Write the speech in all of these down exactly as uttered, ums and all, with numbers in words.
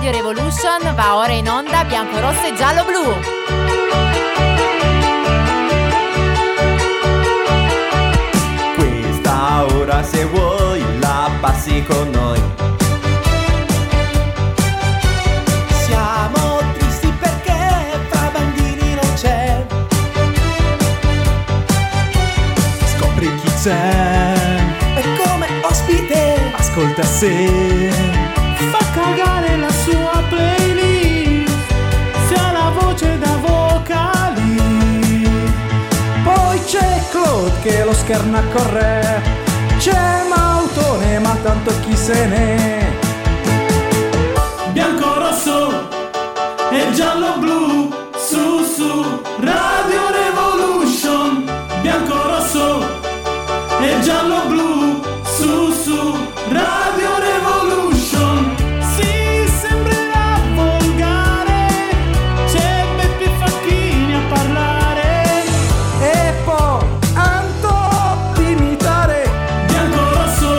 Radio Revolution va ora in onda bianco, rosso e giallo blu. Questa ora, se vuoi, la passi con noi. Siamo tristi perché fra bambini non c'è. Scopri chi c'è e come ospite ascolta se fa cagare la sua playlist, se ha la voce da vocali. Poi c'è Claude che lo scherna con re, c'è Mautone ma tanto chi se ne. Bianco, rosso e giallo blu, su su Radio Revolution. Bianco, rosso e giallo blu, su su Radio Revolution. Sì, sembrerà volgare, c'è Beppe Facchini a parlare E poi Anto di imitare. Bianco, rosso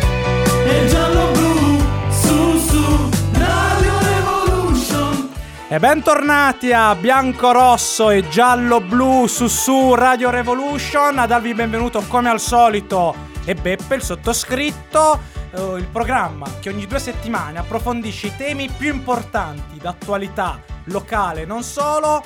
e giallo blu, su su Radio Revolution. E bentornati a Bianco Rosso e Giallo Blu su su Radio Revolution. A darvi il benvenuto come al solito è Beppe, il sottoscritto, eh, il programma che ogni due settimane approfondisce i temi più importanti d'attualità locale, non solo.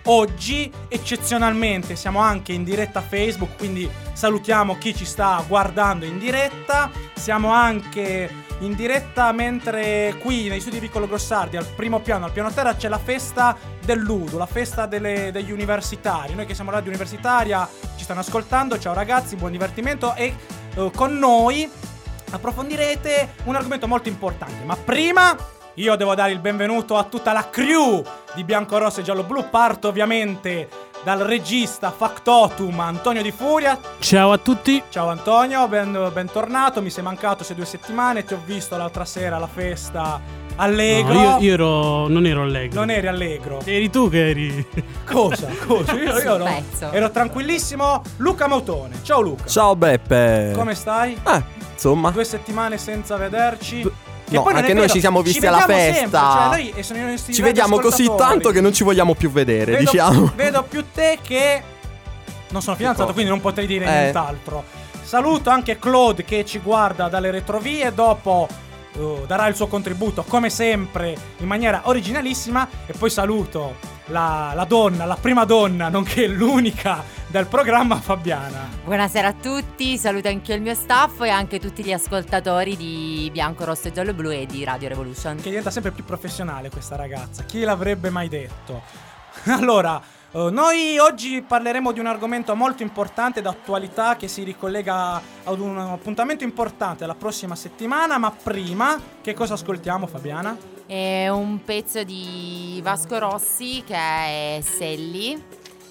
Oggi eccezionalmente siamo anche in diretta Facebook, quindi salutiamo chi ci sta guardando in diretta. Siamo anche in diretta mentre qui nei studi di Vicolo Grossardi al primo piano, al piano terra, c'è la festa del Ludo, la festa delle, degli universitari. Noi che siamo radio universitaria ci stanno ascoltando, ciao ragazzi, buon divertimento. E uh, con noi approfondirete un argomento molto importante. Ma prima io devo dare il benvenuto a tutta la crew di Bianco Rosso e Giallo Blu. Parto ovviamente dal regista factotum Antonio Di Furia. Ciao a tutti. Ciao Antonio, ben, bentornato. Mi sei mancato queste due settimane. Ti ho visto l'altra sera alla festa allegro. No, io, io ero, non ero allegro. Non eri allegro. Eri tu che eri. Cosa? Cosa? Io, io no. Pezzo. Ero tranquillissimo. Luca Mautone. Ciao Luca. Ciao Beppe. Come stai? Eh, insomma. Due settimane senza vederci. Du- Che No, poi non anche è noi vero, ci siamo visti alla vediamo festa. sempre, cioè noi e sono i nostri Ci vediamo così ascoltatori. tanto che non ci vogliamo più vedere, vedo, diciamo. Vedo più te che non sono fidanzato, Ecco. quindi non potrei dire Eh. nient'altro. Saluto anche Claude che ci guarda dalle retrovie. Dopo uh, darà il suo contributo come sempre in maniera originalissima. E poi saluto la, la donna, la prima donna, nonché l'unica del programma, Fabiana. Buonasera a tutti, saluto anche il mio staff e anche tutti gli ascoltatori di Bianco, Rosso e Giallo Blu e di Radio Revolution. Che diventa sempre più professionale questa ragazza. Chi l'avrebbe mai detto? Allora, uh, noi oggi parleremo di un argomento molto importante d'attualità che si ricollega ad un appuntamento importante la prossima settimana. Ma prima, che cosa ascoltiamo, Fabiana? È un pezzo di Vasco Rossi che è Selli,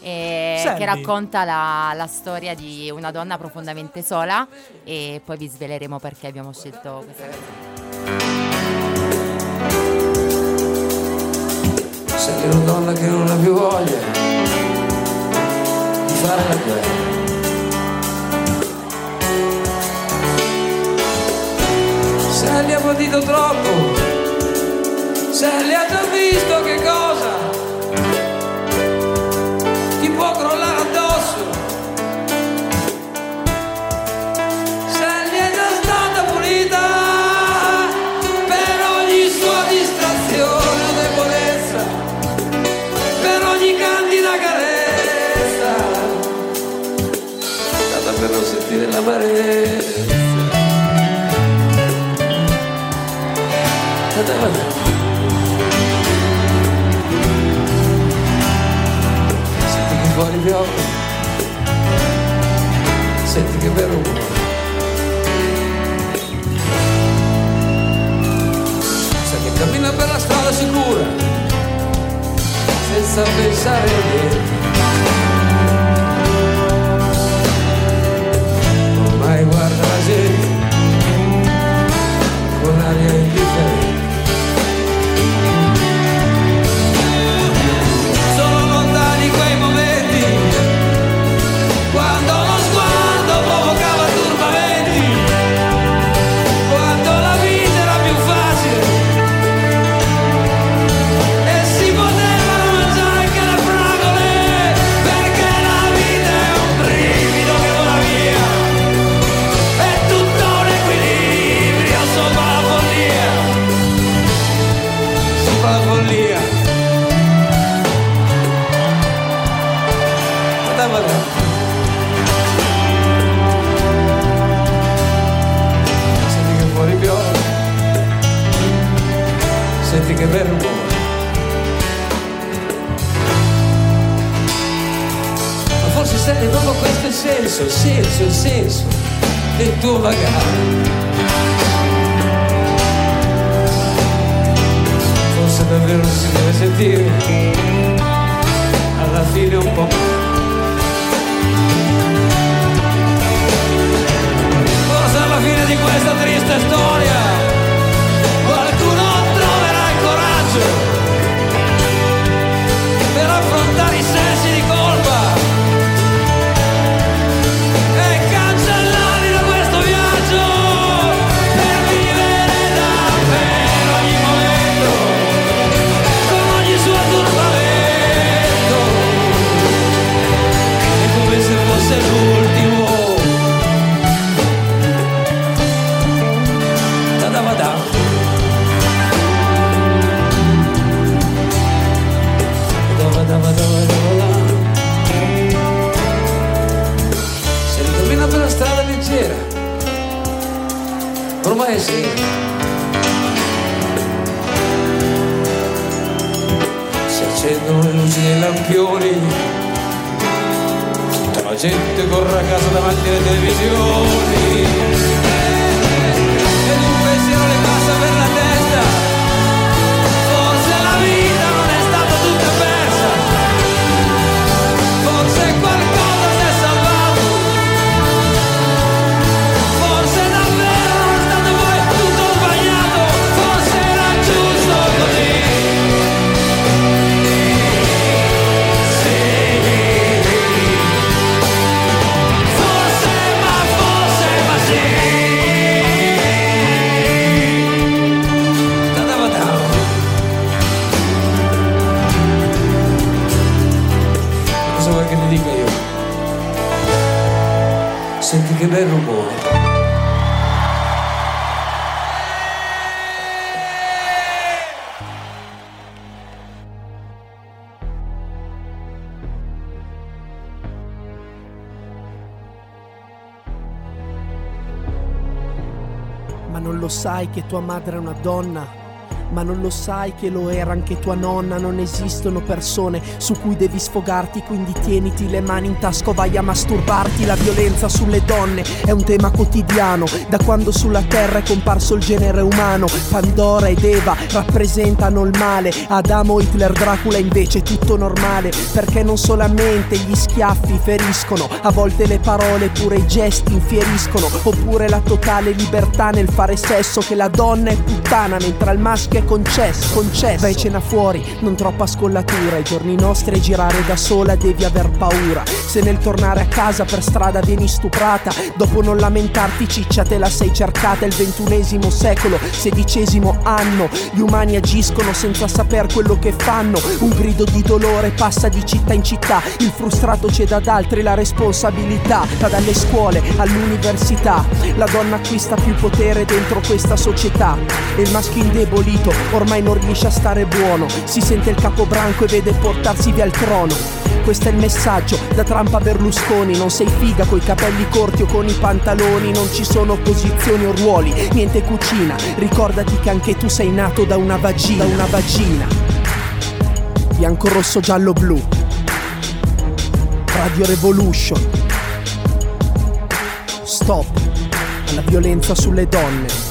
e Selli. che racconta la, la storia di una donna profondamente sola, e poi vi sveleremo perché abbiamo scelto questa canzone. Sei una donna che non ha più voglia di fare la guerra. Se li ha patito troppo, se li ha già visto che cosa ti può crollare addosso, se li è già stata pulita per ogni sua distrazione o debolezza, per ogni candida carezza, stata per non sentire l'amarezza. Senti che fuori piove, senti che vero rumore, sai che cammina per la strada sicura, senza pensare a niente. Ormai guarda la gente con aria indifferente. Sono lontani quei momenti quando lo sguardo provocava turbamenti, quando la vita era più facile che bel rumore. Ma forse sai proprio questo il senso, il senso, il senso del tuo vagare. Forse davvero non si deve sentire alla fine un po'. Forse alla fine di questa triste storia qualcuno troverà il coraggio per affrontare i sensi di colpa e cancellarli da questo viaggio, per vivere davvero ogni momento con ogni suo turbamento, è come se fosse l'ultimo. Da-da-va-da. Se ricammina per la strada leggera, ormai è sera. Si accendono le luci dei lampioni, tutta la gente corre a casa davanti alle televisioni, ed un pensiero le passa per la testa. Forse la vita non è stata tutta persa, forse qualcosa si è salvato, forse davvero non è stato poi tutto sbagliato, forse era giusto così. Sì, forse, ma forse, ma sì. Cosa vuoi che ti dica io? Senti che bel rumore. Ma non lo sai che tua madre è una donna? Ma non lo sai che lo era anche tua nonna? Non esistono persone su cui devi sfogarti, quindi tieniti le mani in tasca o vai a masturbarti. La violenza sulle donne è un tema quotidiano, da quando sulla terra è comparso il genere umano. Pandora ed Eva rappresentano il male, Adamo, Hitler, Dracula invece è tutto normale, perché non solamente gli schiaffi feriscono, a volte le parole pure i gesti infieriscono, oppure la totale libertà nel fare sesso, che la donna è puttana mentre al maschio è concesso, concesso. Vai, cena fuori, non troppa scollatura, i giorni nostri è girare da sola, devi aver paura. Se nel tornare a casa per strada vieni stuprata, dopo non lamentarti ciccia, te la sei cercata. È il ventunesimo secolo, sedicesimo anno, gli umani agiscono senza saper quello che fanno. Un grido di dolore passa di città in città, il frustrato cede ad altri la responsabilità. Dalle scuole all'università la donna acquista più potere dentro questa società, e il maschio indebolito ormai non riesce a stare buono, si sente il capobranco e vede portarsi via il trono. Questo è il messaggio da Trump a Berlusconi: non sei figa coi capelli corti o con i pantaloni, non ci sono posizioni o ruoli, niente cucina, ricordati che anche tu sei nato da una vagina, da una vagina. Bianco, rosso, giallo, blu, Radio Revolution. Stop alla violenza sulle donne.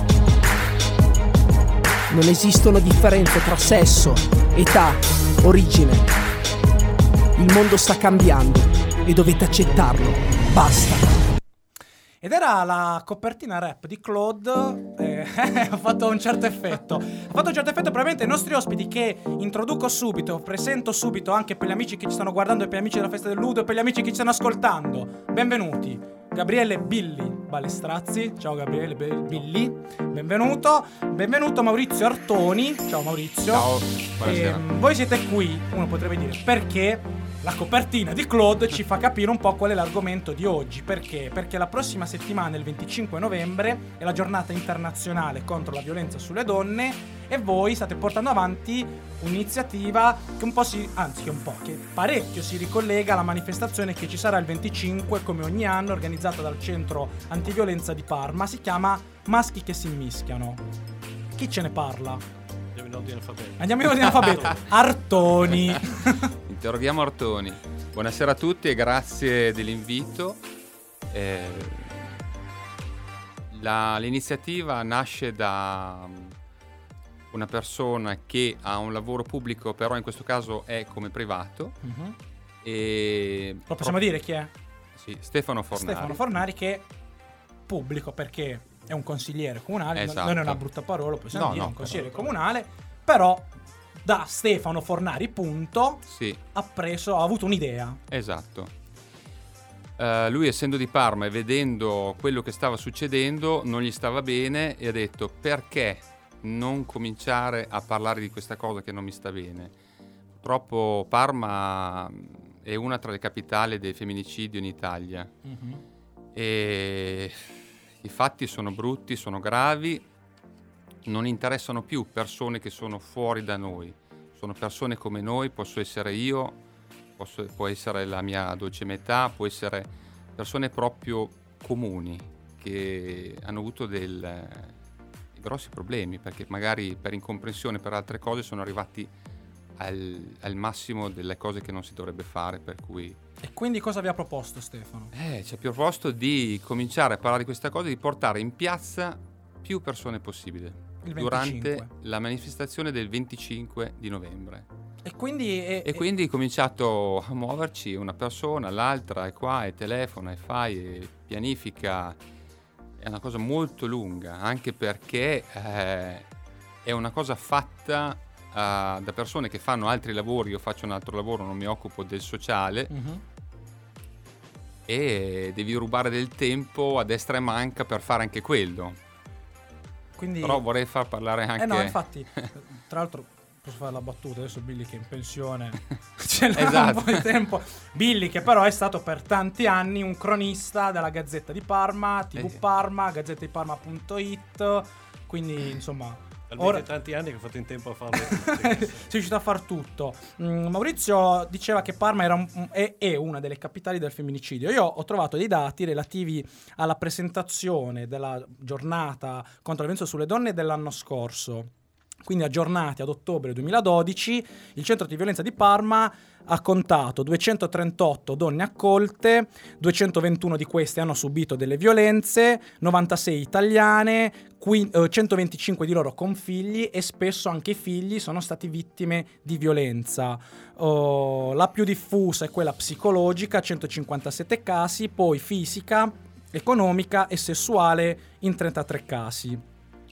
Non esistono differenze tra sesso, età, origine. Il mondo sta cambiando e dovete accettarlo. Basta. Ed era la copertina rap di Claude. eh, Ha fatto un certo effetto. Ha fatto un certo effetto probabilmente ai nostri ospiti, che introduco subito, presento subito anche per gli amici che ci stanno guardando e per gli amici della Festa del Ludo e per gli amici che ci stanno ascoltando. Benvenuti Gabriele Billy Balestrazzi. Ciao Gabriele Billy, benvenuto. Benvenuto Maurizio Artoni. Ciao Maurizio. Ciao, buonasera. E, voi siete qui, uno potrebbe dire, perché la copertina di Claude ci fa capire un po' qual è l'argomento di oggi. Perché? Perché la prossima settimana, il venticinque novembre, è la giornata internazionale contro la violenza sulle donne, e voi state portando avanti un'iniziativa che un po' si, anzi che un po', che parecchio si ricollega alla manifestazione che ci sarà il venticinque, come ogni anno, organizzata dal centro antiviolenza di Parma. Si chiama Maschi che si mischiano. Chi ce ne parla? in ordine alfabetico. Andiamo in ordine alfabetico. Artoni. Interroghiamo Artoni. Buonasera a tutti e grazie dell'invito. Eh, la, l'iniziativa nasce da una persona che ha un lavoro pubblico, però in questo caso è come privato. Mm-hmm. E Lo possiamo dire chi è? Sì, Stefano Fornari. Stefano Fornari, che è pubblico perché è un consigliere comunale, Esatto. non è una brutta parola, possiamo No, dire, no, un consigliere però- comunale, però da Stefano Fornari, punto, Sì, ha preso, ha avuto un'idea. esatto. Eh, lui, essendo di Parma e vedendo quello che stava succedendo, non gli stava bene e ha detto: perché non cominciare a parlare di questa cosa che non mi sta bene? Purtroppo Parma è una tra le capitali del femminicidio in Italia. Mm-hmm. E i fatti sono brutti, sono gravi, non interessano più persone che sono fuori da noi, sono persone come noi, posso essere io, posso, può essere la mia dolce metà, può essere persone proprio comuni che hanno avuto del, dei grossi problemi, perché magari per incomprensione, per altre cose sono arrivati al, al massimo delle cose che non si dovrebbe fare, per cui E quindi cosa vi ha proposto Stefano? eh, ci ha proposto di cominciare a parlare di questa cosa, di portare in piazza più persone possibile Il durante venticinque. la manifestazione del venticinque di novembre. E quindi... è- E quindi è cominciato a muoverci una persona, l'altra è qua e telefona e fai e pianifica. È una cosa molto lunga, anche perché eh, è una cosa fatta eh, da persone che fanno altri lavori. Io faccio un altro lavoro, non mi occupo del sociale. Mhm. E devi rubare del tempo a destra e manca per fare anche quello. Quindi... Però vorrei far parlare anche... Eh no, infatti, tra l'altro posso fare la battuta, adesso Billy che è in pensione ce l'ha Esatto. un po' di tempo. Billy che però è stato per tanti anni un cronista della Gazzetta di Parma, T V Eh. Parma, gazzetta di parma punto it, quindi insomma... Talmente Ora- tanti anni che ho fatto in tempo a farlo. sei riuscito a far tutto. Mm, Maurizio diceva che Parma era un- è, è una delle capitali del femminicidio. Io ho trovato dei dati relativi alla presentazione della giornata contro la violenza sulle donne dell'anno scorso. Quindi aggiornati ad ottobre duemiladodici, il centro di violenza di Parma ha contato duecentotrentotto donne accolte, duecentoventuno di queste hanno subito delle violenze, novantasei italiane, qui- eh, centoventicinque di loro con figli, e spesso anche i figli sono stati vittime di violenza. Oh, la più diffusa è quella psicologica, centocinquantasette casi, poi fisica, economica e sessuale in trentatré casi.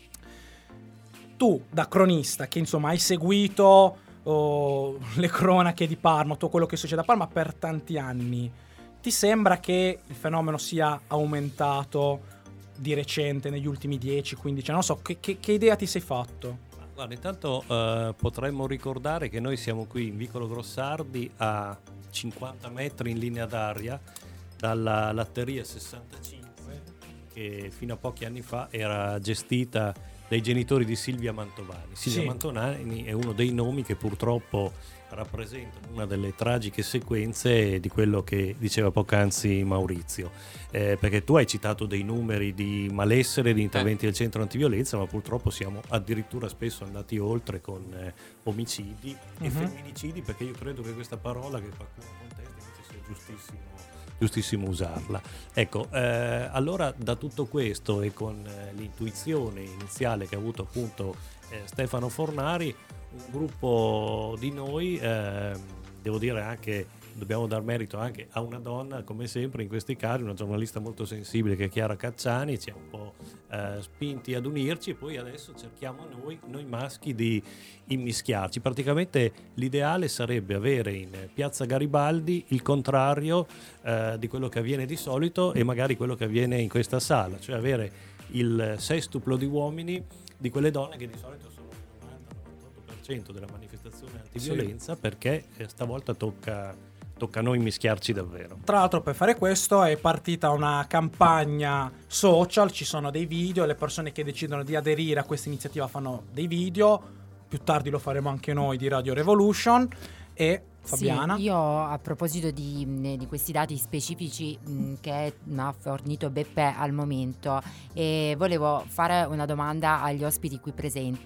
Tu, da cronista, che insomma hai seguito oh, le cronache di Parma, tutto quello che succede a Parma per tanti anni, ti sembra che il fenomeno sia aumentato di recente, negli ultimi dieci quindici anni? Non so, che, che, che idea ti sei fatto? Guarda, intanto eh, potremmo ricordare che noi siamo qui in Vicolo Grossardi a cinquanta metri in linea d'aria dalla latteria sessantacinque, che fino a pochi anni fa era gestita dai genitori di Silvia Mantovani. Silvia Sì. Mantovani è uno dei nomi che purtroppo rappresentano una delle tragiche sequenze di quello che diceva poc'anzi Maurizio, eh, perché tu hai citato dei numeri di malessere, di interventi del centro antiviolenza, ma purtroppo siamo addirittura spesso andati oltre con eh, omicidi e Mhm. femminicidi, perché io credo che questa parola che qualcuno contesta invece sia giustissimo giustissimo usarla. Ecco, eh, allora da tutto questo e con eh, l'intuizione iniziale che ha avuto appunto eh, Stefano Fornari, un gruppo di noi, eh, devo dire anche, dobbiamo dar merito anche a una donna, come sempre in questi casi, una giornalista molto sensibile che è Chiara Cacciani, ci ha un po' eh, spinti ad unirci, e poi adesso cerchiamo noi, noi maschi di immischiarci. Praticamente l'ideale sarebbe avere in piazza Garibaldi il contrario eh, di quello che avviene di solito e magari quello che avviene in questa sala, cioè avere il sestuplo di uomini di quelle donne che di solito sono il novanta novantotto per cento della manifestazione antiviolenza, sì. Perché eh, stavolta tocca, tocca a noi mischiarci davvero. Tra l'altro, per fare questo è partita una campagna social, ci sono dei video, le persone che decidono di aderire a questa iniziativa fanno dei video, più tardi lo faremo anche noi di Radio Revolution. E Fabiana? Sì, io a proposito di, di questi dati specifici mh, che ha fornito Beppe al momento, e volevo fare una domanda agli ospiti qui presenti.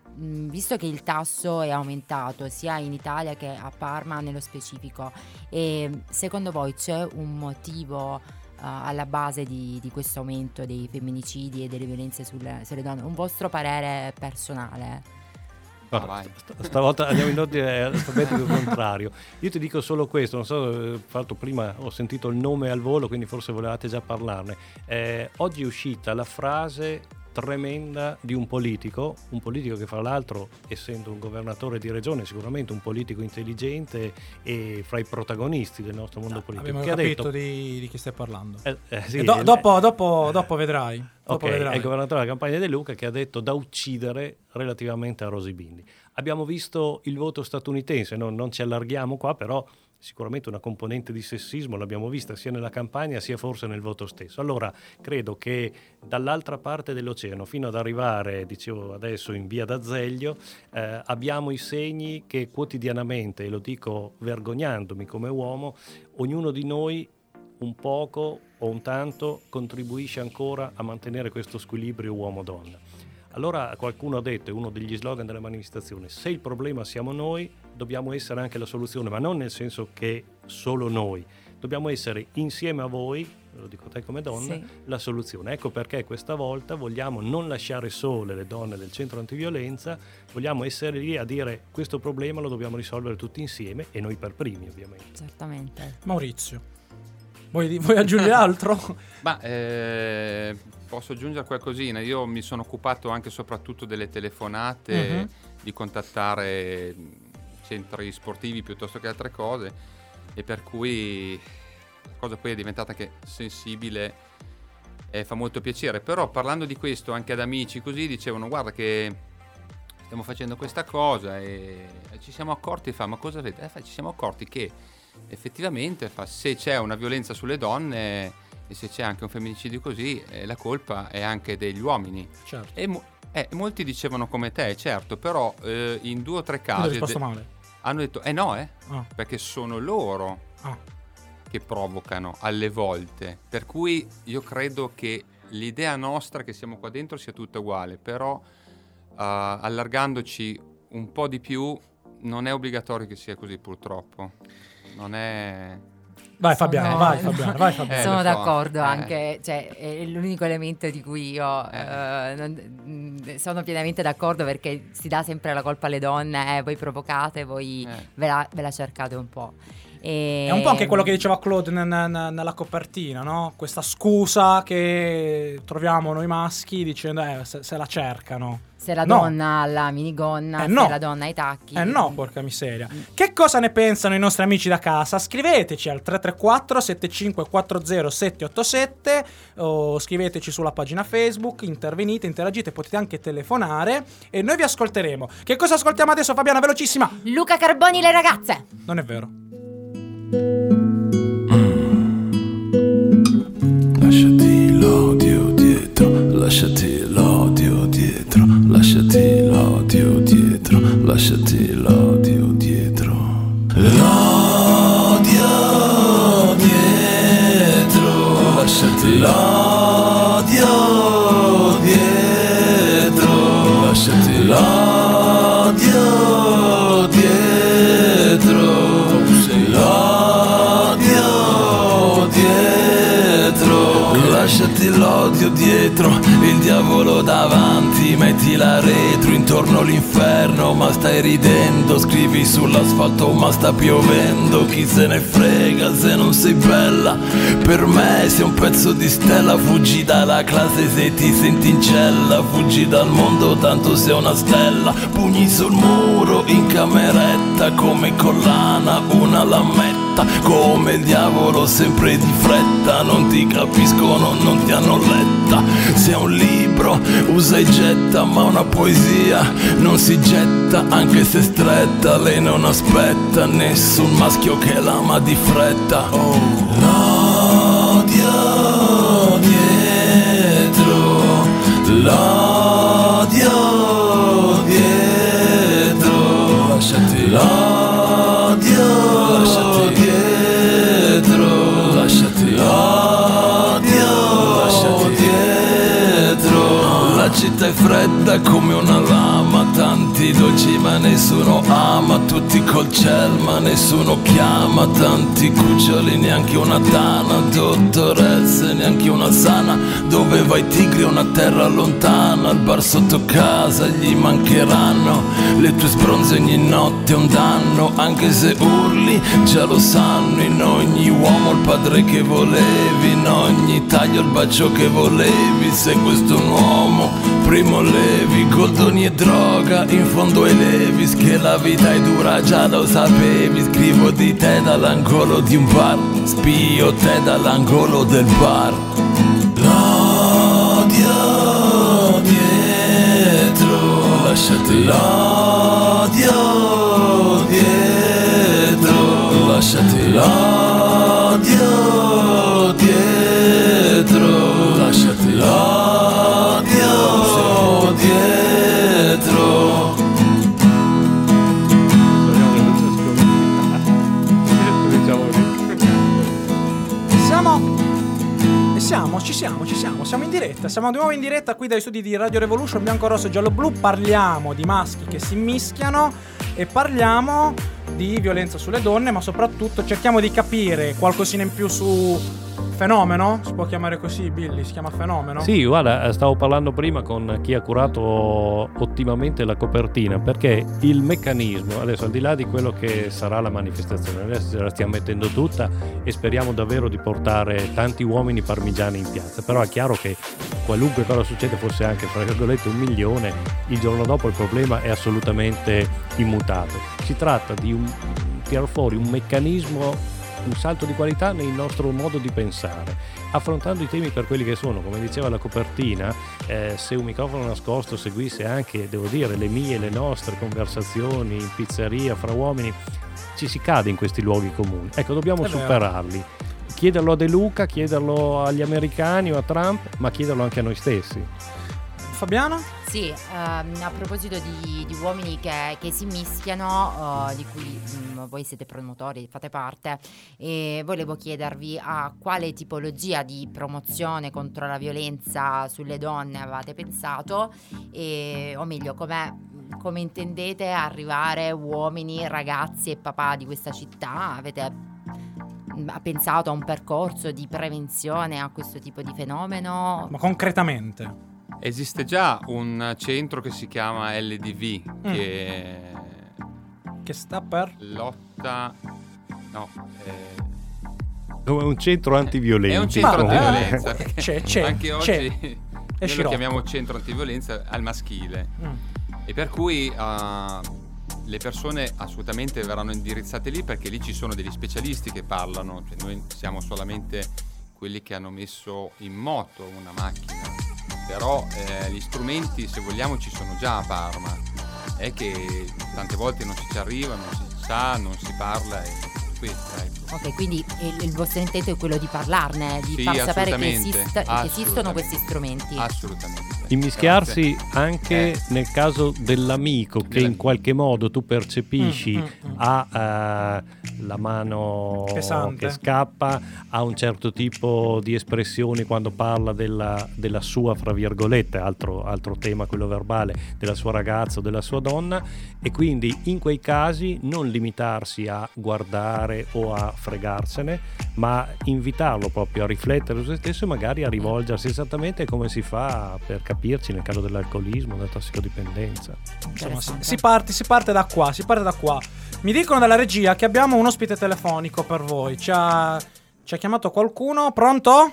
mh, visto che il tasso è aumentato sia in Italia che a Parma nello specifico, e secondo voi c'è un motivo uh, alla base di, di questo aumento dei femminicidi e delle violenze sulle, sulle donne? Un vostro parere personale? Guarda, ah, st- stavolta andiamo in ordine alfabetico contrario. Io ti dico solo questo, non so, fatto prima ho sentito il nome al volo, quindi forse volevate già parlarne. Eh, oggi è uscita la frase tremenda di un politico, un politico che fra l'altro, essendo un governatore di regione, sicuramente un politico intelligente e fra i protagonisti del nostro mondo politico. Abbiamo che capito ha detto, di, di chi stai parlando. Eh, eh, sì, e do, eh, dopo, dopo, dopo vedrai. Dopo ok, vedrai. è il governatore della Campania De Luca che ha detto da uccidere relativamente a Rosy Bindi. Abbiamo visto il voto statunitense, no, non ci allarghiamo qua, però sicuramente una componente di sessismo l'abbiamo vista sia nella campagna sia forse nel voto stesso. Allora credo che dall'altra parte dell'oceano fino ad arrivare, dicevo adesso, in via d'Azeglio, eh, abbiamo i segni che quotidianamente, e lo dico vergognandomi come uomo, ognuno di noi un poco o un tanto contribuisce ancora a mantenere questo squilibrio uomo-donna. Allora qualcuno ha detto, è uno degli slogan della manifestazione, se il problema siamo noi, dobbiamo essere anche la soluzione, ma non nel senso che solo noi, dobbiamo essere insieme a voi, lo dico a te come donna, sì, la soluzione. Ecco perché questa volta vogliamo non lasciare sole le donne del centro antiviolenza, vogliamo essere lì a dire questo problema lo dobbiamo risolvere tutti insieme e noi per primi ovviamente. Certamente. Maurizio, vuoi, vuoi aggiungere altro? Ma eh, posso aggiungere qualcosina. Io mi sono occupato anche soprattutto delle telefonate, uh-huh. di contattare centri sportivi piuttosto che altre cose, e per cui la cosa poi è diventata anche sensibile e fa molto piacere. Però parlando di questo anche ad amici così dicevano guarda che stiamo facendo questa cosa e ci siamo accorti, fa ma cosa avete? Eh, fa, ci siamo accorti che effettivamente fa, se c'è una violenza sulle donne e se c'è anche un femminicidio così, eh, la colpa è anche degli uomini. Certo. E mo- eh, molti dicevano come te, certo, però eh, in due o tre casi Io ho risposto de- male. hanno detto eh no, eh, oh. perché sono loro oh. che provocano alle volte. Per cui io credo che l'idea nostra che siamo qua dentro sia tutta uguale, però uh, allargandoci un po' di più non è obbligatorio che sia così, purtroppo. Non è... Vai Fabiano, sono... vai Fabiano, vai Fabiano. Eh, sono so. d'accordo, eh. anche, cioè, è l'unico elemento di cui io eh. Eh, non, sono pienamente d'accordo, perché si dà sempre la colpa alle donne, eh, voi provocate, voi eh. ve, la, ve la cercate un po'. E... È un po' anche quello che diceva Claude n- n- nella copertina, no? Questa scusa che troviamo noi maschi dicendo eh, se, se la cercano. Se la no. donna ha la minigonna, eh se no. la donna ha i tacchi. Eh no, porca miseria. Che cosa ne pensano i nostri amici da casa? Scriveteci al tre tre quattro sette cinque quattro zero sette otto sette o scriveteci sulla pagina Facebook, intervenite, interagite, potete anche telefonare e noi vi ascolteremo. Che cosa ascoltiamo adesso, Fabiana, velocissima? Luca Carboni, Le ragazze. Non è vero. Lasciati l'odio dietro, lasciati l'odio dietro, lasciati l'odio dietro, lasciati l'odio dietro. L'odio dietro, lasciati l'odio dietro, lasciati l'odio dietro, l'odio dietro, lasciati l'odio dietro, il diavolo davanti, mettila retro, intorno l'inferno, ma stai ridendo, scrivi sull'asfalto ma sta piovendo, chi se ne frega se non sei bella, per me sei un pezzo di stella, fuggi dalla classe se ti senti in cella, fuggi dal mondo tanto sei una stella, pugni sul muro in cameretta, come collana una lametta, come il diavolo sempre di fretta, non ti capiscono, non ti hanno letta, sei un libro, usa e getta, ma una poesia non si getta, anche se stretta, lei non aspetta nessun maschio che l'ama di fretta. Oh. L'odio dietro, l'odio dietro, lasciati l'odio, lasciati dietro, lasciati l'odio, lasciati dietro. La città è fredda come una lama, tanto tanti dolci ma nessuno ama, tutti col ciel ma nessuno chiama, tanti cuccioli neanche una tana, dottoresse neanche una sana, dove vai tigri una terra lontana, al bar sotto casa gli mancheranno, le tue sbronze ogni notte è un danno, anche se urli già lo sanno, in ogni uomo il padre che volevi, in ogni taglio il bacio che volevi, se questo è un uomo primo levi, goldoni e droga, in fondo ai levis, che la vita è dura già lo sapevi, scrivo di te dall'angolo di un bar, spio te dall'angolo del bar. L'odio dietro, lasciati l'odio dietro, lasciati l'odio dietro, lasciati l'odio dietro. Siamo e siamo, ci siamo, ci siamo, siamo in diretta, siamo di nuovo in diretta qui dai studi di Radio Revolution, bianco, rosso e giallo blu, parliamo di maschi che si mischiano e parliamo di violenza sulle donne, ma soprattutto cerchiamo di capire qualcosina in più su fenomeno, si può chiamare così, Billy, si chiama fenomeno? Sì, guarda, stavo parlando prima con chi ha curato ottimamente la copertina, perché il meccanismo, adesso al di là di quello che sarà la manifestazione, adesso ce la stiamo mettendo tutta e speriamo davvero di portare tanti uomini parmigiani in piazza, però è chiaro che qualunque cosa succede, fosse anche fra virgolette un milione, il giorno dopo il problema è assolutamente immutato. Si tratta di un tirar fuori un meccanismo, un salto di qualità nel nostro modo di pensare, affrontando i temi per quelli che sono, come diceva la copertina, eh, se un microfono nascosto seguisse anche, devo dire, le mie e le nostre conversazioni in pizzeria fra uomini, ci si cade in questi luoghi comuni. Ecco, dobbiamo superarli, chiederlo a De Luca, chiederlo agli americani o a Trump, ma chiederlo anche a noi stessi. Fabiano? Sì, ehm, a proposito di, di uomini che, che si mischiano, uh, di cui mh, voi siete promotori, fate parte, e volevo chiedervi a quale tipologia di promozione contro la violenza sulle donne avevate pensato, e, o meglio, come, come intendete arrivare uomini, ragazzi e papà di questa città? Avete ha pensato a un percorso di prevenzione a questo tipo di fenomeno? Ma concretamente? Esiste già un centro che si chiama L D V mm. che che sta per lotta no eh... come un centro antiviolenza. È un centro Ma, antiviolenza eh, c'è, c'è, anche oggi c'è. noi lo scirocco. chiamiamo centro antiviolenza al maschile mm. e per cui uh, le persone assolutamente verranno indirizzate lì, perché lì ci sono degli specialisti che parlano, cioè noi siamo solamente quelli che hanno messo in moto una macchina, però eh, gli strumenti, se vogliamo, ci sono già a Parma, è che tante volte non si ci arriva, non si sa, non si parla, e questo, ecco. Ok, quindi il, il vostro intento è quello di parlarne, di sì, far sapere che, esista, che esistono questi strumenti. Assolutamente. Immischiarsi Grazie. anche eh. nel caso dell'amico che in qualche modo tu percepisci mm, mm, mm. ha uh, la mano pesante, che scappa, ha un certo tipo di espressioni quando parla della, della sua, fra virgolette, altro, altro tema, quello verbale, della sua ragazza o della sua donna, e quindi in quei casi non limitarsi a guardare o a fregarsene, ma invitarlo proprio a riflettere su se stesso e magari a rivolgersi esattamente come si fa per capirci nel caso dell'alcolismo, della tossicodipendenza. Insomma, si, si parte si parte da qua, si parte da qua. Mi dicono dalla regia che abbiamo un ospite telefonico per voi. Ci ha, ci ha chiamato qualcuno? Pronto?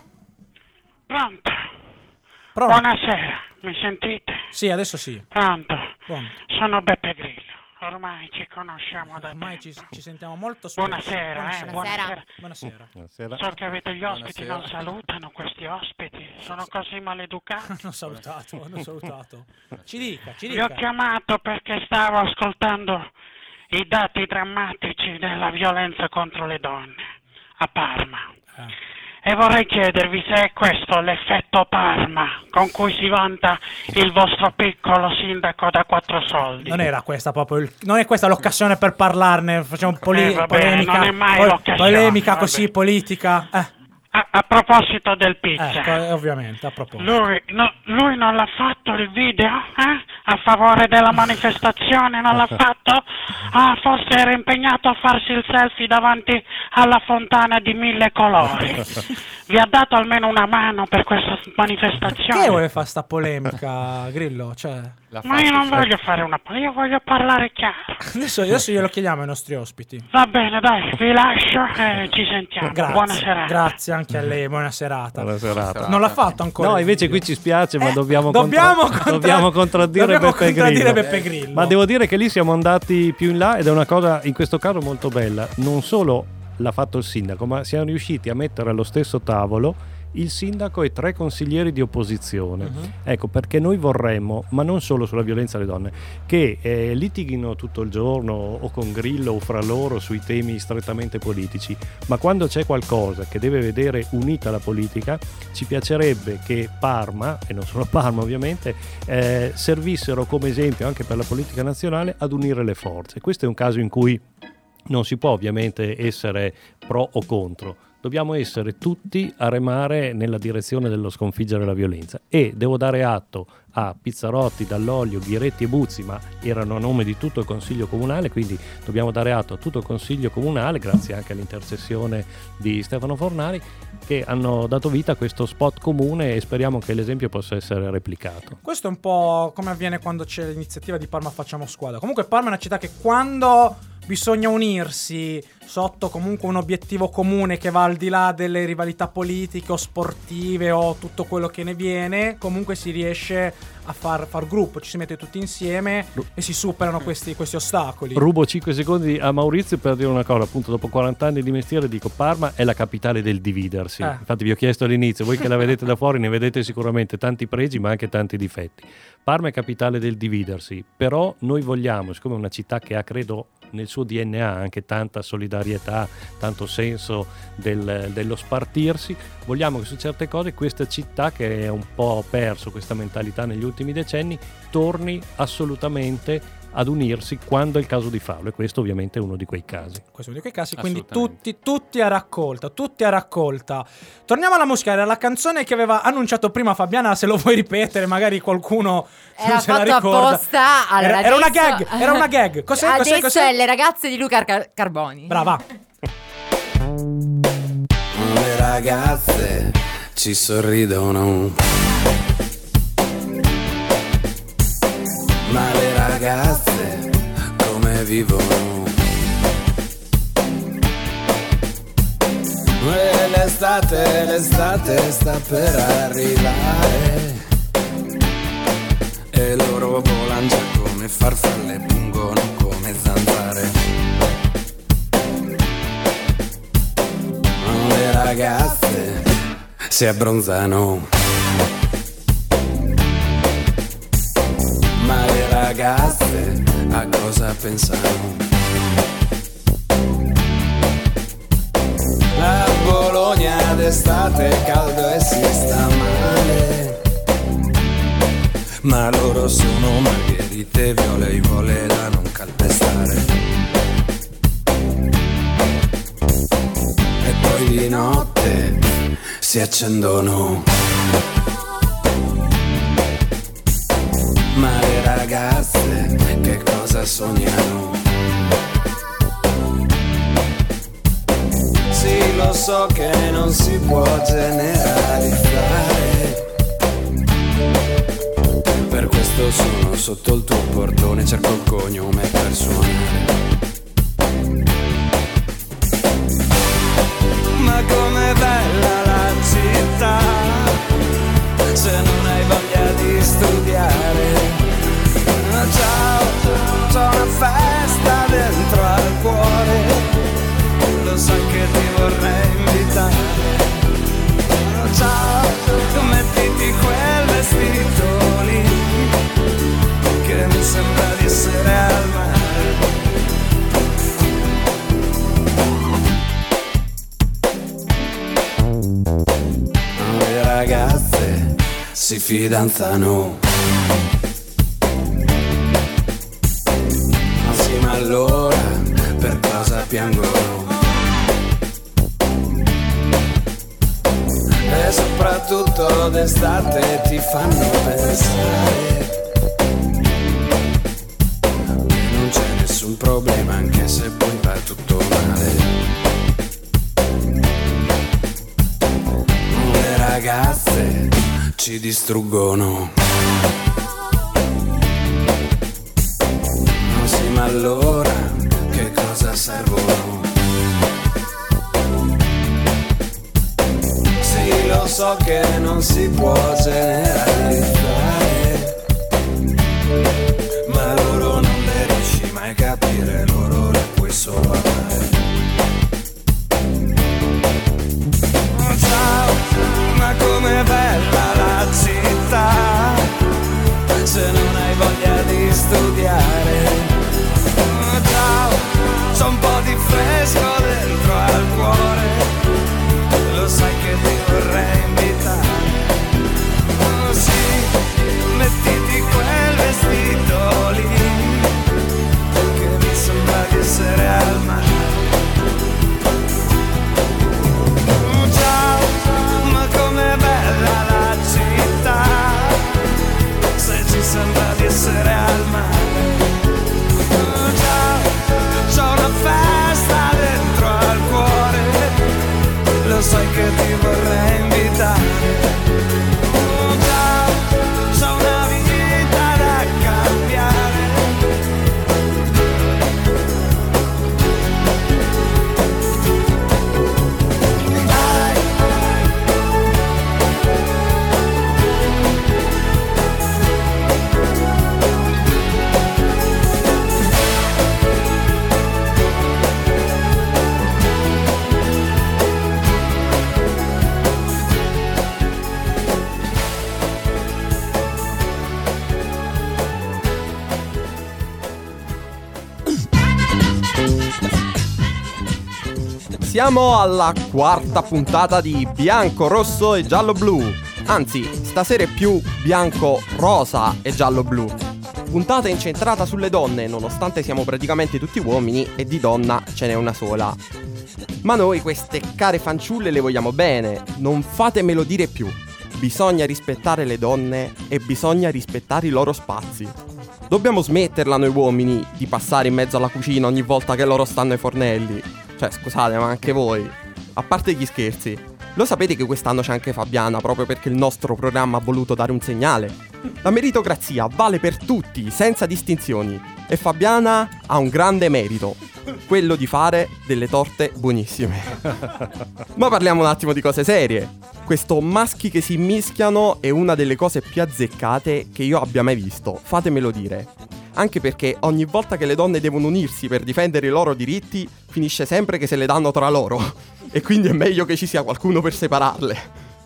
Pronto? Pronto? Buonasera, mi sentite? Sì, adesso sì. Pronto? Pronto. Sono Beppe Grillo. Ormai ci conosciamo da Ormai ci, ci sentiamo molto spesso. Buonasera, buonasera. eh, buonasera. Buonasera. Buonasera. So che avete gli ospiti, Buonasera. non salutano questi ospiti, sono così maleducati. Hanno salutato, hanno salutato. Ci dica, ci Vi dica. ho chiamato perché stavo ascoltando i dati drammatici della violenza contro le donne a Parma. Eh. E vorrei chiedervi se è questo l'effetto Parma con cui si vanta il vostro piccolo sindaco da quattro soldi. Non era questa proprio il, non è questa l'occasione per parlarne, facciamo un poli- Eh, vabbè, polemica, non è mai pol- l'occasione, polemica vabbè. così politica. Eh, A, a proposito del pizza, ecco, eh, ovviamente, a proposito. lui, no, lui non l'ha fatto il video? Eh? a favore della manifestazione, non l'ha fatto? Ah, forse era impegnato a farsi il selfie davanti alla fontana di mille colori. Vi ha dato almeno una mano per questa manifestazione? Che vuole fare sta polemica, Grillo? Cioè... Ma io non voglio fare una polemica, io voglio parlare chiaro. Adesso, adesso glielo chiediamo ai nostri ospiti. Va bene, dai, vi lascio e ci sentiamo. Grazie, buona serata. Grazie anche a lei, buona serata. Buona serata. Non l'ha fatto ancora. No, invece qui ci spiace, ma Eh, dobbiamo, dobbiamo contra- contra- dobbiamo contraddire, dobbiamo Beppe, contraddire Grillo. Beppe Grillo. Ma devo dire che lì siamo andati più in là ed è una cosa in questo caso molto bella. Non solo l'ha fatto il sindaco, ma siamo riusciti a mettere allo stesso tavolo il sindaco e tre consiglieri di opposizione. Uh-huh. Ecco, perché noi vorremmo, ma non solo sulla violenza alle donne, che eh, litighino tutto il giorno o con Grillo o fra loro sui temi strettamente politici, ma quando c'è qualcosa che deve vedere unita la politica, ci piacerebbe che Parma, e non solo Parma ovviamente, eh, servissero come esempio anche per la politica nazionale ad unire le forze. Questo è un caso in cui non si può ovviamente essere pro o contro. Dobbiamo essere tutti a remare nella direzione dello sconfiggere la violenza, e devo dare atto a Pizzarotti, Dall'Olio, Ghiretti e Buzzi, ma erano a nome di tutto il Consiglio Comunale, quindi dobbiamo dare atto a tutto il Consiglio Comunale, grazie anche all'intercessione di Stefano Fornari, che hanno dato vita a questo spot comune, e speriamo che l'esempio possa essere replicato. Questo è un po' come avviene quando c'è l'iniziativa di Parma Facciamo Squadra. Comunque Parma è una città che, quando bisogna unirsi sotto comunque un obiettivo comune che va al di là delle rivalità politiche o sportive o tutto quello che ne viene, comunque si riesce a far, far gruppo, ci si mette tutti insieme e si superano questi, questi ostacoli. Rubo cinque secondi a Maurizio per dire una cosa, appunto, dopo quaranta anni di mestiere dico: Parma è la capitale del dividersi. Eh. Infatti vi ho chiesto all'inizio, voi che la vedete da fuori ne vedete sicuramente tanti pregi ma anche tanti difetti. Parma è capitale del dividersi, però noi vogliamo, siccome è una città che ha, credo, nel suo D N A anche tanta solidarietà, tanto senso del, dello spartirsi, vogliamo che su certe cose questa città, che è un po' perso questa mentalità negli ultimi decenni, torni assolutamente ad unirsi quando è il caso di farlo, e questo ovviamente è uno di quei casi. Questo è uno di quei casi, quindi tutti, tutti a raccolta, tutti a raccolta. Torniamo alla musica, era la canzone che aveva annunciato prima Fabiana, se lo vuoi ripetere, magari qualcuno era se la fatto ricorda. apposta. Allora, era, era una adesso- gag, era una gag. Cos'è, adesso cos'è, cos'è? è Le ragazze di Luca Car- Carboni. Brava. Le ragazze ci sorridono, ma le ragazze come vivono? E l'estate, l'estate sta per arrivare, e loro volano già come farfalle, pungono come zanzare. Le ragazze si abbronzano, ma le ragazze a cosa pensano? A Bologna d'estate è caldo e si sta male, ma loro sono margherite, viole e vole da non calpestare. E poi di notte si accendono, ma le ragazze che cosa sognano? Sì, lo so che non si può generalizzare, per questo sono sotto il tuo portone, cerco il cognome per suonare. Ma com'è bella la città, se non hai voglia di studiare. Ciao, c'ho una festa dentro al cuore, lo sai che ti vorrei invitare. Ciao, mettiti quel vestito lì, che mi sembra di essere al mare. Le ragazze si fidanzano, ma sì, ma allora per cosa piangono? E soprattutto d'estate ti fanno pensare distruggono. Non sì, ma allora che cosa servono? Sì, lo so che non si può generalizzare, ma loro non le riesci mai a capire, loro le puoi solo amare. Ciao, ma com'è bella la città, se non hai voglia di studiare. Ciao, c'ho un po' di fresco dentro al cuore, lo sai che ti vorrei invitare. Oh sì, mettiti quel vestito lì, che mi sembra di essere al mare. Ciao, ma com'è bella la città, se ci sembra di essere al mare. Ciao, c'ho una festa dentro al cuore, lo sai che ti vorrei invitare. Ciao, c'ho una vita da cambiare. Siamo alla quarta puntata di Bianco, Rosso e Giallo Blu. Anzi, stasera è più bianco, rosa e giallo blu. Puntata incentrata sulle donne, nonostante siamo praticamente tutti uomini e di donna ce n'è una sola. Ma noi queste care fanciulle le vogliamo bene, non fatemelo dire più. Bisogna rispettare le donne e bisogna rispettare i loro spazi. Dobbiamo smetterla noi uomini di passare in mezzo alla cucina ogni volta che loro stanno ai fornelli. Cioè, scusate, ma anche voi. A parte gli scherzi, lo sapete che quest'anno c'è anche Fabiana, proprio perché il nostro programma ha voluto dare un segnale? La meritocrazia vale per tutti, senza distinzioni. E Fabiana ha un grande merito, quello di fare delle torte buonissime. Ma parliamo un attimo di cose serie. Questo maschi che si mischiano è una delle cose più azzeccate che io abbia mai visto, fatemelo dire. Anche perché ogni volta che le donne devono unirsi per difendere i loro diritti, finisce sempre che se le danno tra loro. E quindi è meglio che ci sia qualcuno per separarle.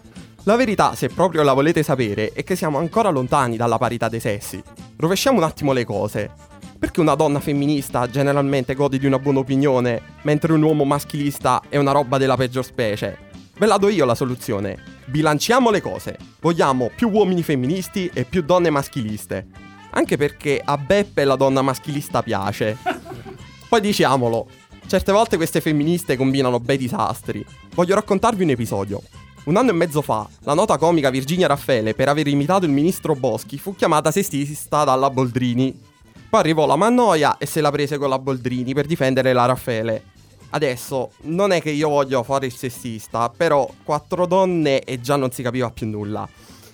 La verità, se proprio la volete sapere, è che siamo ancora lontani dalla parità dei sessi. Rovesciamo un attimo le cose. Perché una donna femminista generalmente gode di una buona opinione, mentre un uomo maschilista è una roba della peggior specie? Ve la do io la soluzione. Bilanciamo le cose. Vogliamo più uomini femministi e più donne maschiliste. Anche perché a Beppe la donna maschilista piace. Poi diciamolo, certe volte queste femministe combinano bei disastri. Voglio raccontarvi un episodio. Un anno e mezzo fa, la nota comica Virginia Raffaele, per aver imitato il ministro Boschi, fu chiamata sessista dalla Boldrini. Poi arrivò la Mannoia e se la prese con la Boldrini per difendere la Raffaele. Adesso, non è che io voglio fare il sessista, però quattro donne e già non si capiva più nulla.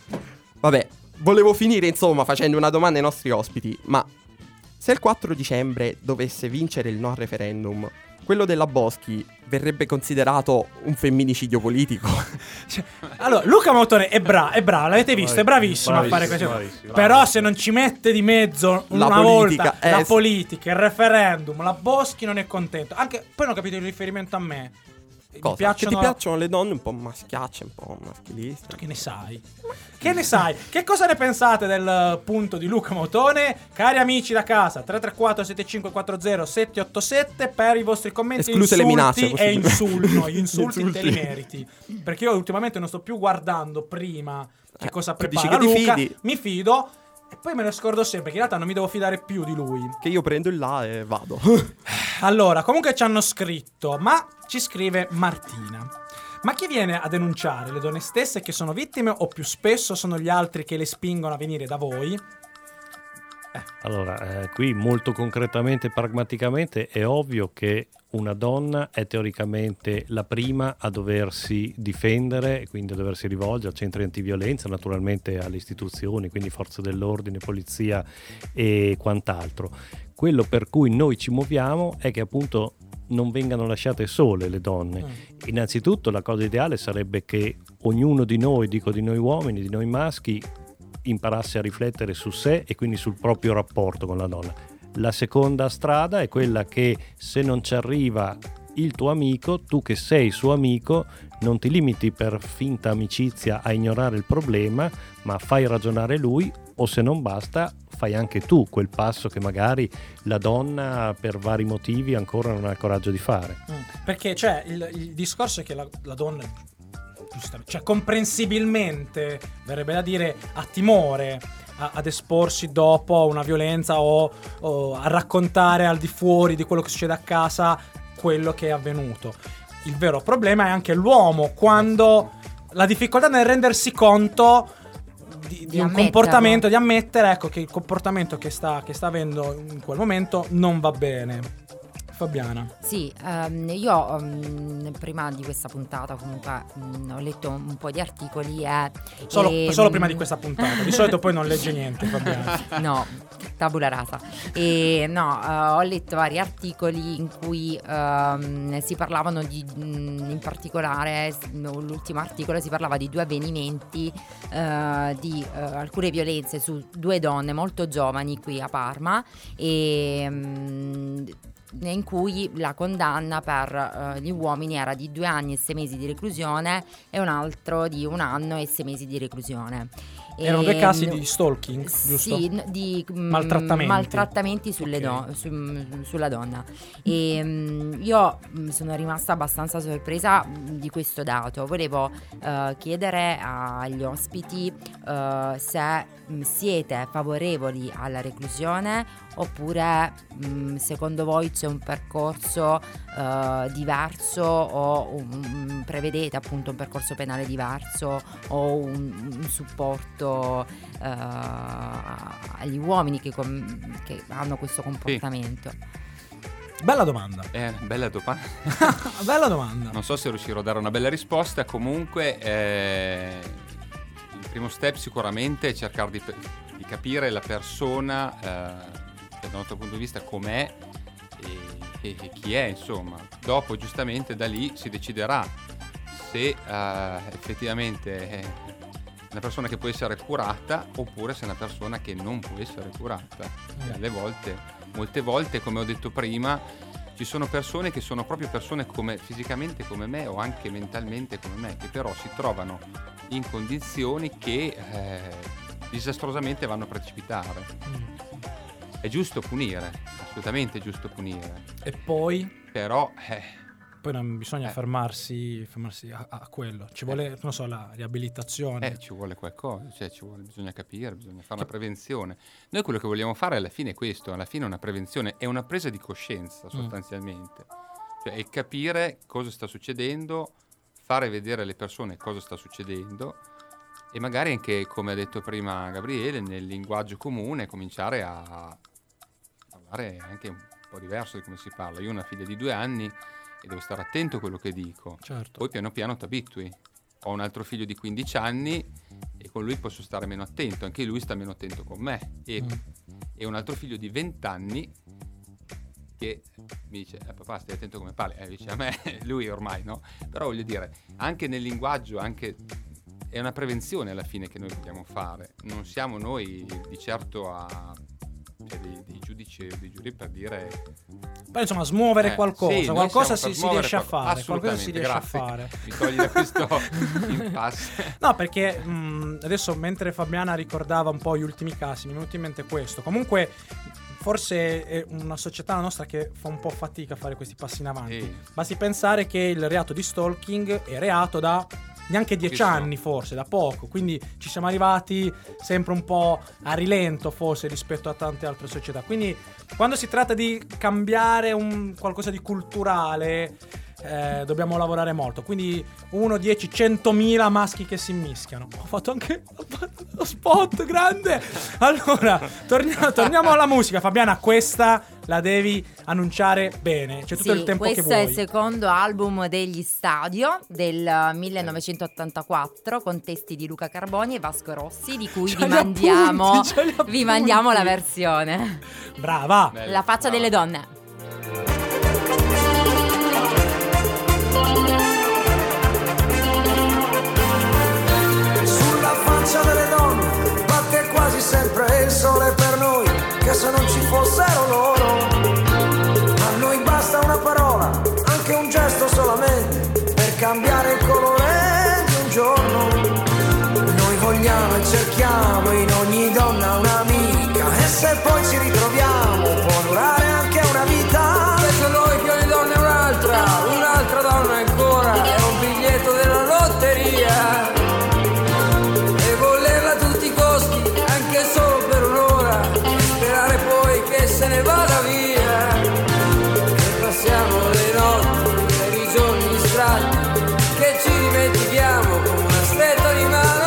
Vabbè, volevo finire insomma facendo una domanda ai nostri ospiti, ma se il quattro dicembre dovesse vincere il no al referendum, quello della Boschi verrebbe considerato un femminicidio politico? Cioè, allora, Luca Mautone è bravo, è bravo, l'avete visto, è bravissimo, bravissimo a fare questo. Bravissimo, Però bravissimo. Se non ci mette di mezzo una la politica, volta eh, la politica, il referendum, la Boschi non è contento. Anche poi non ho capito il riferimento a me. Cosa? Mi piacciono... Che ti piacciono le donne un po' maschiacce, un po' maschiliste. Che ne sai? Che ne sai? Che cosa ne pensate del punto di Luca Mautone? Cari amici da casa, tre tre quattro sette cinque quattro zero sette otto sette per i vostri commenti, escluse insulti le minacce, e insulti, no, gli insulti, insulti. te li meriti. Perché io ultimamente non sto più guardando prima che eh, cosa prepara Luca, fidi. Mi fido. E poi me ne scordo sempre che in realtà non mi devo fidare più di lui. Che io prendo il là e vado. Allora, comunque ci hanno scritto, ma ci scrive Martina. Ma chi viene a denunciare? Le donne stesse che sono vittime o più spesso sono gli altri che le spingono a venire da voi? Allora, eh, qui molto concretamente e pragmaticamente è ovvio che una donna è teoricamente la prima a doversi difendere e quindi a doversi rivolgere a centri antiviolenza, naturalmente alle istituzioni, quindi forze dell'ordine, polizia e quant'altro. Quello per cui noi ci muoviamo è che appunto non vengano lasciate sole le donne. Mm. Innanzitutto la cosa ideale sarebbe che ognuno di noi, dico di noi uomini, di noi maschi, imparasse a riflettere su sé e quindi sul proprio rapporto con la donna. La seconda strada è quella che se non ci arriva il tuo amico, tu che sei suo amico, non ti limiti per finta amicizia a ignorare il problema, ma fai ragionare lui, o se non basta fai anche tu quel passo che magari la donna per vari motivi ancora non ha il coraggio di fare. Mm, perché cioè il, il discorso è che la, la donna, cioè comprensibilmente, verrebbe da dire, ha timore a, ad esporsi dopo una violenza o, o a raccontare al di fuori di quello che succede a casa quello che è avvenuto. Il vero problema è anche l'uomo, quando la difficoltà nel rendersi conto di, di, di un comportamento, di ammettere ecco che il comportamento che sta, che sta avendo in quel momento non va bene. Fabiana. Sì, um, io um, prima di questa puntata comunque um, ho letto un po' di articoli e, solo, e solo prima di questa puntata, di solito poi non legge niente, Fabiana. No, tabula rasa. E no, uh, ho letto vari articoli in cui um, si parlavano di, in particolare, l'ultimo articolo si parlava di due avvenimenti, uh, di uh, alcune violenze su due donne molto giovani qui a Parma e um, in cui la condanna per uh, gli uomini era di due anni e sei mesi di reclusione e un altro di un anno e sei mesi di reclusione. Erano due casi di stalking, giusto? Sì, di mm, maltrattamenti, maltrattamenti sulle okay. do- su, sulla donna. E um, io um, sono rimasta abbastanza sorpresa di questo dato. Volevo uh, chiedere agli ospiti uh, se um, siete favorevoli alla reclusione oppure um, secondo voi c'è un percorso uh, diverso o un, prevedete appunto un percorso penale diverso o un, un supporto Uh, agli uomini che, com- che hanno questo comportamento. Sì. Bella domanda. Eh, bella domanda. Bella domanda. Non so se riuscirò a dare una bella risposta. Comunque eh, il primo step sicuramente è cercare di, di capire la persona eh, dal nostro punto di vista com'è e, e, e chi è, insomma. Dopo giustamente da lì si deciderà se eh, effettivamente eh, una persona che può essere curata oppure se è una persona che non può essere curata. E alle volte, molte volte, come ho detto prima, ci sono persone che sono proprio persone come fisicamente come me o anche mentalmente come me, che però si trovano in condizioni che eh, disastrosamente vanno a precipitare. È giusto punire, assolutamente giusto punire. E poi? Però eh, poi non bisogna eh. fermarsi, fermarsi a, a quello, ci vuole, eh. non so, la riabilitazione. Eh, ci vuole qualcosa, cioè ci vuole, bisogna capire, bisogna fare una prevenzione. Noi quello che vogliamo fare alla fine è questo, alla fine è una prevenzione, è una presa di coscienza sostanzialmente. Mm. Cioè è capire cosa sta succedendo, fare vedere alle persone cosa sta succedendo e magari anche, come ha detto prima Gabriele, nel linguaggio comune cominciare a parlare anche un po' diverso di come si parla. Io ho una figlia di due anni e devo stare attento a quello che dico. Certo. Poi piano piano ti abitui. Ho un altro figlio di quindici anni e con lui posso stare meno attento, anche lui sta meno attento con me. E, mm. e un altro figlio di venti anni che mi dice eh, papà stai attento come parli, eh, dice a me lui ormai no, però voglio dire anche nel linguaggio, anche è una prevenzione alla fine che noi vogliamo fare, non siamo noi di certo a cioè dei, dei giudici e dei giuri per dire però insomma smuovere eh, qualcosa sì, qualcosa si, si smuovere riesce a fare qualcosa si riesce grazie. a fare Mi togli da questo impasse. No, perché mh, adesso mentre Fabiana ricordava un po' gli ultimi casi mi è venuto in mente questo. Comunque forse è una società nostra che fa un po' fatica a fare questi passi in avanti. Sì. Basti pensare che il reato di stalking è reato da neanche dieci anni, forse, da poco. Quindi ci siamo arrivati sempre un po' a rilento, forse, rispetto a tante altre società. Quindi quando si tratta di cambiare un qualcosa di culturale, eh, dobbiamo lavorare molto. Quindi uno, dieci, centomila maschi che si mischiano. Ho fatto anche lo spot grande. Allora, torniamo, torniamo alla musica. Fabiana, questa la devi annunciare bene. C'è tutto sì, il tempo che vuoi. Questo è il secondo album degli Stadio del millenovecentottantaquattro con testi di Luca Carboni e Vasco Rossi, di cui C'hai vi gli mandiamo, appunti, c'hai gli vi mandiamo la appunti. versione. Brava. Bello, La faccia bravo. delle donne. Sulla faccia delle donne batte quasi sempre il sole per noi, che se non ci fossero loro, a noi basta una parola, anche un gesto solamente, per cambiare il colore di un giorno. Noi vogliamo e cerchiamo in ogni donna un'amica, e se poi ci ritroviamo può durare anche una vita. Invece noi che ogni donna è un'altra, un'altra donna ancora, è un biglietto della lotteria. E volerla a tutti i costi, anche solo per un'ora, e sperare poi che se ne vada via. E passiamo le notti e i giorni distratti, che ci dimentichiamo come una stretta di mano.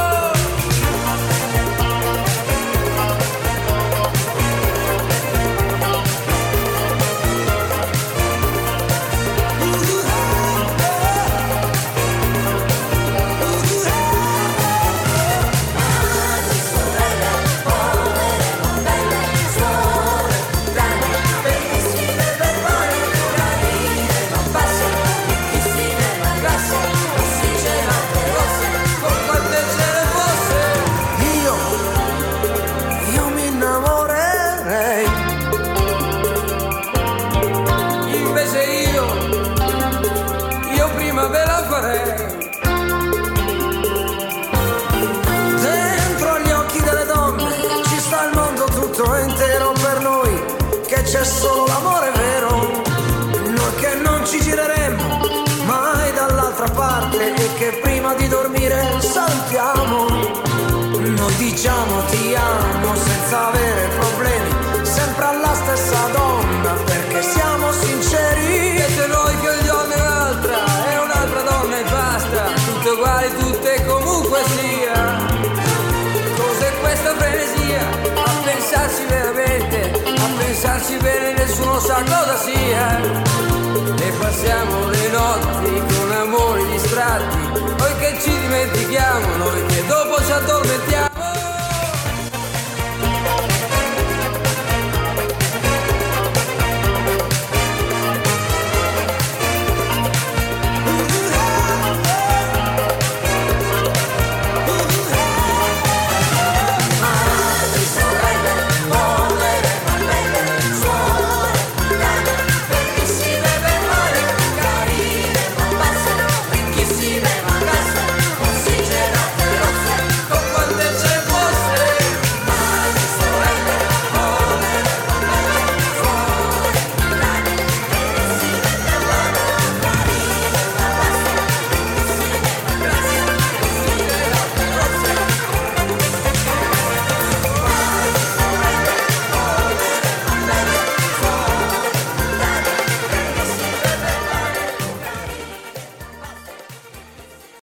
C'è solo l'amore vero, noi che non ci gireremo mai dall'altra parte, e che prima di dormire salutiamo. Noi diciamo ti amo senza avere problemi, sempre alla stessa donna, perché siamo sinceri. E se noi che ogni donna è un'altra, è un'altra donna e basta, tutte uguali, tutte comunque sia. Cos'è questa frenesia? A pensarci veramente, a pensarci bene, nessuno sa cosa sia. E passiamo le notti con amori distratti, noi che ci dimentichiamo, noi che dopo ci addormentiamo.